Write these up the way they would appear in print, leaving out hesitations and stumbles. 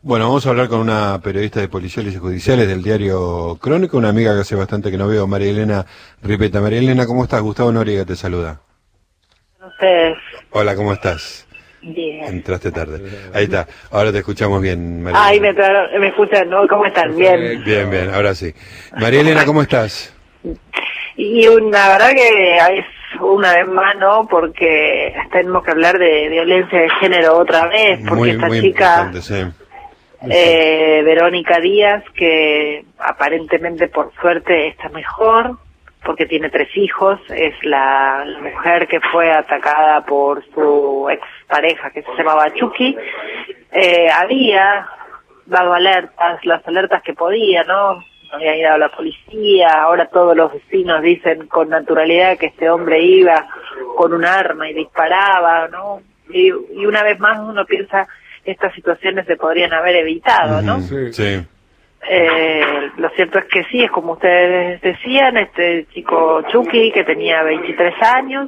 Bueno, vamos a hablar con una periodista de policiales y judiciales del diario Crónica, una amiga que hace bastante que no veo, María Elena Ripeta. María Elena, ¿cómo estás? Gustavo Noriega te saluda. Ustedes. Hola, ¿cómo estás? Bien. Entraste tarde. Ahí está, ahora te escuchamos bien, María Ay, Elena. me escuchan, ¿no? ¿Cómo están? Bien. Bien, bien, ahora sí. María Elena, ¿cómo estás? Y la verdad que es una vez más, ¿no? Porque tenemos que hablar de violencia de género otra vez, porque esta chica, sí. Verónica Díaz, que aparentemente por suerte está mejor, porque tiene 3 hijos, es la mujer que fue atacada por su expareja que se llamaba Chucky, había dado alertas, las alertas que podía, ¿no? Había ido a la policía, ahora todos los vecinos dicen con naturalidad que este hombre iba con un arma y disparaba, ¿no? Y una vez más uno piensa, estas situaciones se podrían haber evitado, ¿no? Sí. Lo cierto es que sí, es como ustedes decían, este chico Chucky, que tenía 23 años,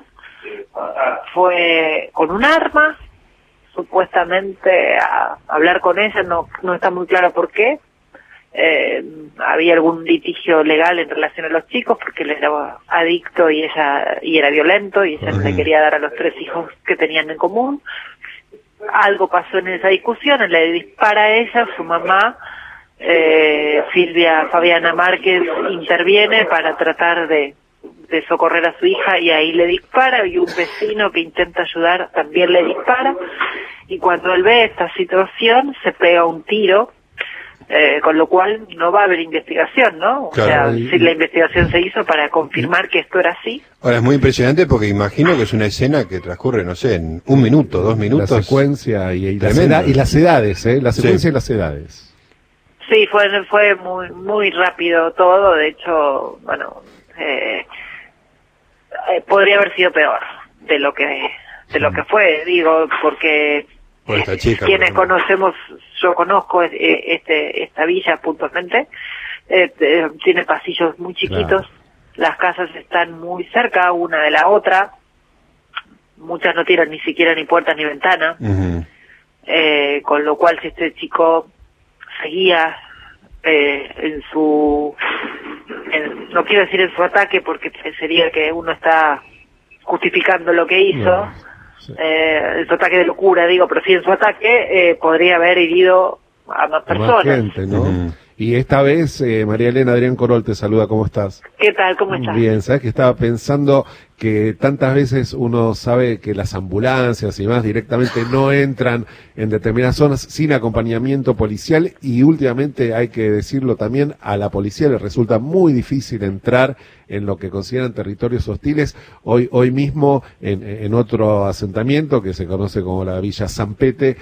fue con un arma, supuestamente a hablar con ella, no está muy claro por qué. Había algún litigio legal en relación a los chicos porque él era adicto y era violento y ella no le quería dar a los 3 hijos que tenían en común. Algo pasó en esa discusión, él le dispara a ella, su mamá Silvia Fabiana Márquez interviene para tratar de socorrer a su hija y ahí le dispara, y un vecino que intenta ayudar también le dispara, y cuando él ve esta situación se pega un tiro. Con lo cual no va a haber investigación, ¿no? Claro. O sea, si la investigación se hizo para confirmar que esto era así. Ahora es muy impresionante porque imagino que es una escena que transcurre, no sé, en 1 minuto, 2 minutos. La secuencia y las edades, la secuencia y las edades. Sí, fue muy rápido todo, de hecho, bueno, podría haber sido peor de lo que fue, digo, porque por esta chica, quienes conocemos, yo conozco esta villa puntualmente, tiene pasillos muy chiquitos, las casas están muy cerca una de la otra, muchas no tienen ni siquiera ni puertas ni ventanas, con lo cual si este chico seguía no quiero decir en su ataque porque sería que uno está justificando lo que hizo, en su ataque de locura, digo, pero sí en su ataque podría haber herido a más personas. Más gente, ¿no? Y esta vez, María Elena, Adrián Corol te saluda, ¿cómo estás? ¿Qué tal? ¿Cómo estás? Bien, sabes que estaba pensando que tantas veces uno sabe que las ambulancias y más directamente no entran en determinadas zonas sin acompañamiento policial, y últimamente hay que decirlo también, a la policía le resulta muy difícil entrar en lo que consideran territorios hostiles. Hoy mismo en otro asentamiento que se conoce como la Villa San Pete,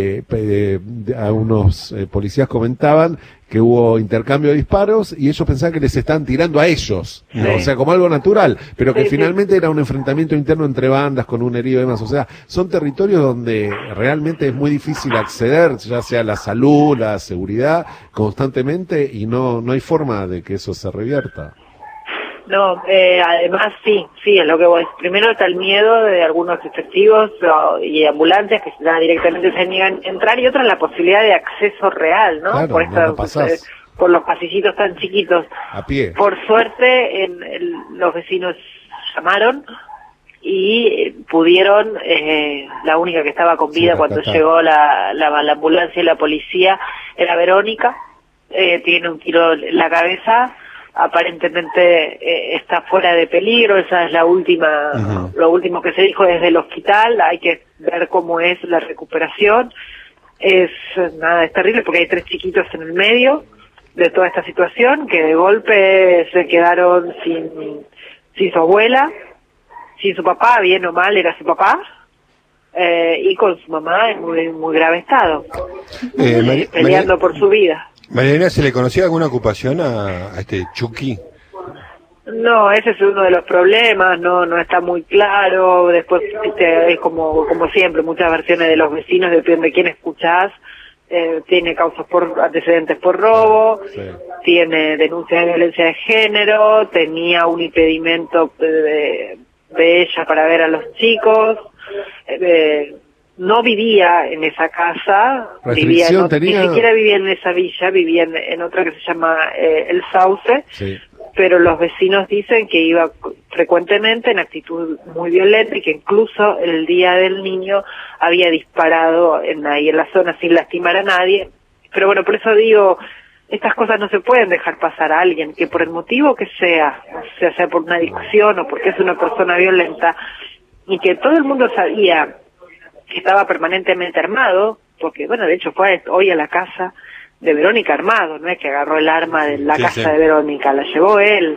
a unos policías comentaban que hubo intercambio de disparos y ellos pensaban que les estaban tirando a ellos, ¿no? O sea, como algo natural, pero que finalmente era un enfrentamiento interno entre bandas con un herido y demás. O sea, son territorios donde realmente es muy difícil acceder, ya sea la salud, la seguridad, constantemente, y no hay forma de que eso se revierta. No, además sí, es lo que voy. Primero está el miedo de algunos efectivos y ambulancias que directamente se niegan a entrar, y otra la posibilidad de acceso real, ¿no? Claro, por los pasillitos tan chiquitos. A pie. Por suerte, los vecinos llamaron y pudieron, la única que estaba con vida cuando llegó la ambulancia y la policía era Verónica, tiene un tiro en la cabeza. Aparentemente está fuera de peligro, esa es la última, lo último que se dijo desde el hospital. Hay que ver cómo es la recuperación. Es terrible porque hay 3 chiquitos en el medio de toda esta situación que de golpe se quedaron sin su abuela, sin su papá, bien o mal era su papá, y con su mamá en muy grave estado, peleando por su vida. María Elena, ¿se le conocía alguna ocupación a este Chucky? No, ese es uno de los problemas, no está muy claro. Después es como siempre, muchas versiones de los vecinos, depende de quién escuchás. Tiene causas por antecedentes por robo, tiene denuncias de violencia de género, tenía un impedimento de ella para ver a los chicos. no vivía en esa casa, ¿Restricción tenía? ni siquiera vivía en esa villa, vivía en otra que se llama El Sauce, Sí. pero los vecinos dicen que iba frecuentemente en actitud muy violenta y que incluso el día del niño había disparado ahí en la zona sin lastimar a nadie. Pero bueno, por eso digo, estas cosas no se pueden dejar pasar a alguien que por el motivo que sea, o sea por una adicción o porque es una persona violenta, y que todo el mundo sabía que estaba permanentemente armado, porque bueno, de hecho fue hoy a la casa de Verónica armado, no es que agarró el arma de la casa de Verónica, la llevó él.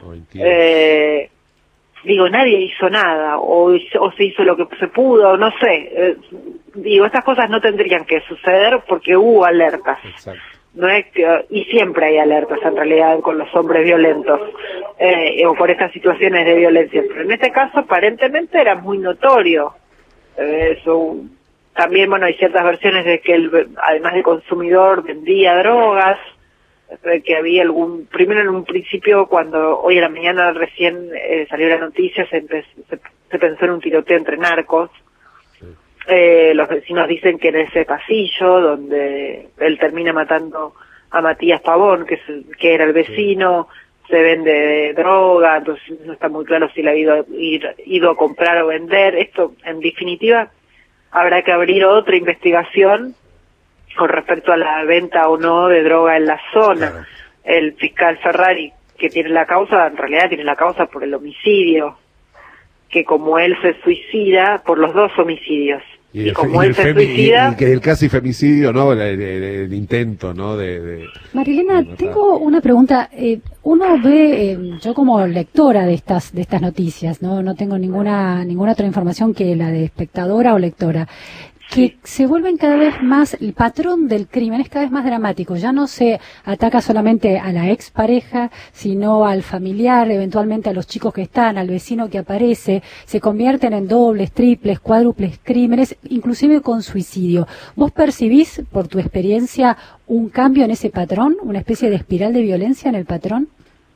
Digo, nadie hizo nada, o se hizo lo que se pudo, no sé. Digo, estas cosas no tendrían que suceder porque hubo alertas. Exacto. No es que, y siempre hay alertas en realidad con los hombres violentos, o por estas situaciones de violencia. Pero en este caso aparentemente era muy notorio. Eso. También, bueno, hay ciertas versiones de que él, además de consumidor, vendía drogas, que había primero en un principio, cuando hoy a la mañana recién salió la noticia, se pensó en un tiroteo entre narcos. Los vecinos dicen que en ese pasillo, donde él termina matando a Matías Pavón, que era el vecino, se vende droga, entonces no está muy claro si le ha ido a comprar o vender. Esto, en definitiva, habrá que abrir otra investigación con respecto a la venta o no de droga en la zona. Claro. El fiscal Ferrari, que tiene la causa, en realidad tiene la causa por el homicidio, que como él se suicida, por los dos homicidios. Y como él se suicida... Y que el casi femicidio, ¿no? El intento, ¿no? Marilena, tengo una pregunta. Uno ve, yo como lectora de estas noticias, no tengo ninguna otra información que la de espectadora o lectora, que se vuelven cada vez más, el patrón del crimen es cada vez más dramático, ya no se ataca solamente a la expareja, sino al familiar, eventualmente a los chicos que están, al vecino que aparece, se convierten en dobles, triples, cuádruples crímenes, inclusive con suicidio. ¿Vos percibís, por tu experiencia, un cambio en ese patrón, una especie de espiral de violencia en el patrón?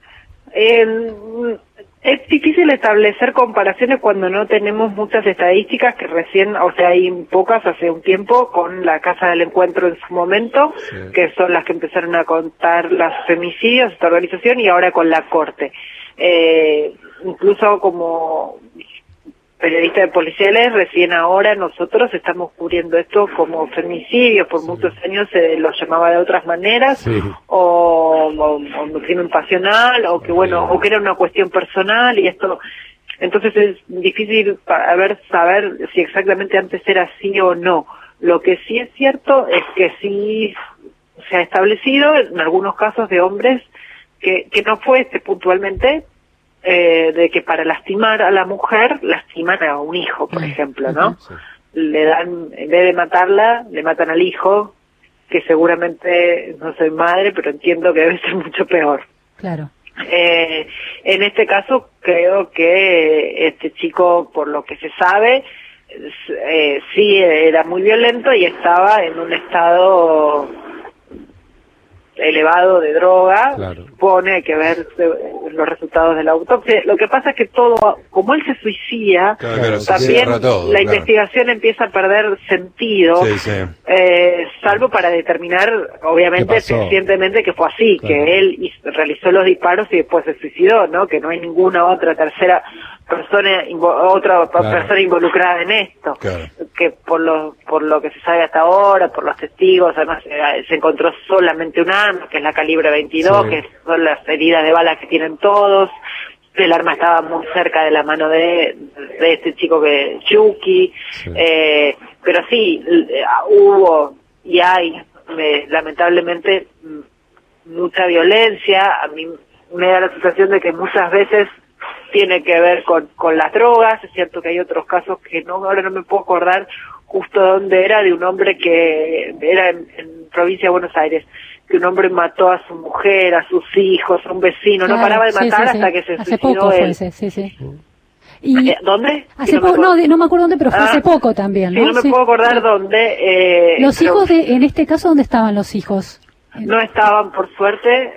Es difícil establecer comparaciones cuando no tenemos muchas estadísticas que recién, o sea, hay pocas hace un tiempo con la Casa del Encuentro en su momento, sí, que son las que empezaron a contar los femicidios, esta organización, y ahora con la Corte. Incluso como periodistas de policiales, recién ahora nosotros estamos cubriendo esto como femicidios, por muchos años se los llamaba de otras maneras, sí, o crimen pasional, o que bueno, o que era una cuestión personal, y esto, entonces es difícil saber si exactamente antes era así o no. Lo que sí es cierto es que sí se ha establecido en algunos casos de hombres que no fue puntualmente, de que para lastimar a la mujer, lastiman a un hijo, por ejemplo, ¿no? Sí. Le dan, en vez de matarla, le matan al hijo, que seguramente, no soy madre, pero entiendo que debe ser mucho peor. Claro. En este caso, creo que este chico, por lo que se sabe, sí era muy violento y estaba en un estado elevado de droga, claro. Pone, hay que ver los resultados de la autopsia. Lo que pasa es que todo, como él se suicida, claro, también todo, la investigación empieza a perder sentido, sí, sí. Salvo para determinar, obviamente, fehacientemente que fue así, claro, que él realizó los disparos y después se suicidó, ¿no? Que no hay ninguna otra tercera persona persona involucrada en esto, claro, que por lo que se sabe hasta ahora, por los testigos, además se encontró solamente un arma, que es la calibre 22, sí, que son las heridas de bala que tienen todos. El arma estaba muy cerca de la mano de este chico que Chucky, sí. Pero sí, hubo y hay lamentablemente mucha violencia. A mí me da la sensación de que muchas veces tiene que ver con las drogas. Es cierto que hay otros casos que ahora no me puedo acordar justo dónde era, de un hombre que era en provincia de Buenos Aires, que un hombre mató a su mujer, a sus hijos, a un vecino, claro, no paraba de matar hasta que se hace suicidó poco él. Fue ese, sí. Y ¿dónde? Hace poco, no me acuerdo dónde, pero fue hace poco también, ¿no? Sí, no me puedo acordar dónde. Los hijos, en este caso, ¿dónde estaban los hijos? No estaban, por suerte,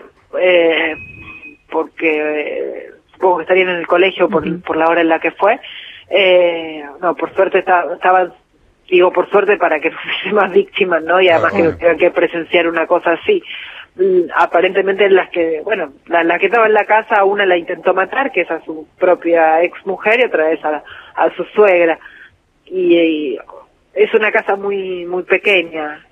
porque supongo que estarían en el colegio por la hora en la que fue. No, por suerte estaban digo por suerte para que no hubiese más víctimas, ¿no? Y además que no tengan que presenciar una cosa así. Aparentemente las que estaba en la casa, una la intentó matar, que es a su propia ex mujer, y otra vez a su suegra. Y es una casa muy pequeña,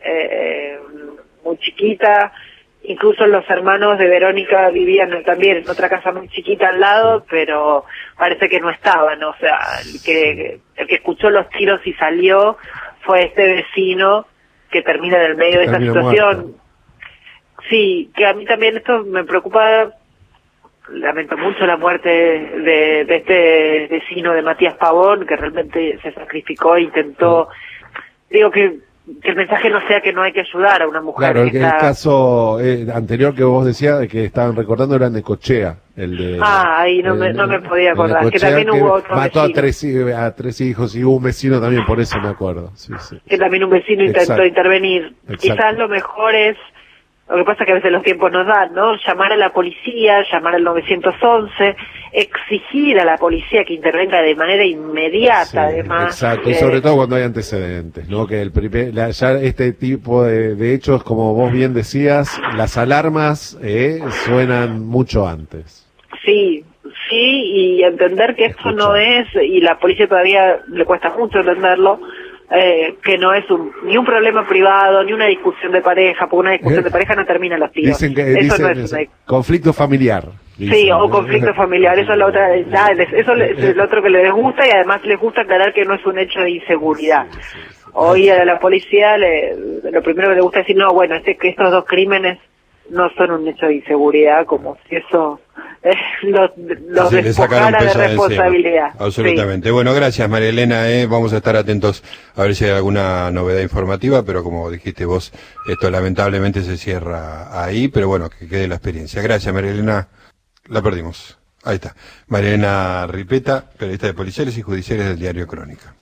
muy chiquita. Incluso los hermanos de Verónica vivían también en otra casa muy chiquita al lado, pero parece que no estaban. O sea, el que escuchó los tiros y salió fue este vecino que termina en el medio de esta situación. Muerto. Sí, que a mí también esto me preocupa. Lamento mucho la muerte de este vecino de Matías Pavón, que realmente se sacrificó e intentó. Digo que el mensaje no sea que no hay que ayudar a una mujer. Claro, el caso anterior que vos decías, de que estaban recordando, era Necochea. Ahí no me podía acordar. Que también hubo otro mató vecino. a tres hijos, y hubo un vecino también, por eso me acuerdo. Sí. Que también un vecino intentó intervenir. Exacto. Quizás lo mejor es, lo que pasa es que a veces los tiempos nos dan, ¿no? Llamar a la policía, llamar al 911, exigir a la policía que intervenga de manera inmediata, además. Exacto, y sobre todo cuando hay antecedentes, ¿no? Que ya este tipo de hechos, como vos bien decías, las alarmas suenan mucho antes. Sí, y entender que esto no es, y la policía todavía le cuesta mucho entenderlo, que no es ni un problema privado, ni una discusión de pareja, porque una discusión de pareja no termina en los tiros. Dicen no es conflicto familiar. Dicen, sí, o conflicto familiar, eso es la otra, eso es lo otro que les gusta, y además les gusta aclarar que no es un hecho de inseguridad. Hoy a la policía lo primero que le gusta decir, no, bueno, que estos dos crímenes no son un hecho de inseguridad, como si eso los despojara de responsabilidad. Absolutamente. Sí. Bueno, gracias María Elena, vamos a estar atentos a ver si hay alguna novedad informativa, pero como dijiste vos, esto lamentablemente se cierra ahí, pero bueno, que quede la experiencia. Gracias María Elena, la perdimos. Ahí está. María Elena Ripeta, periodista de Policiales y Judiciales del diario Crónica.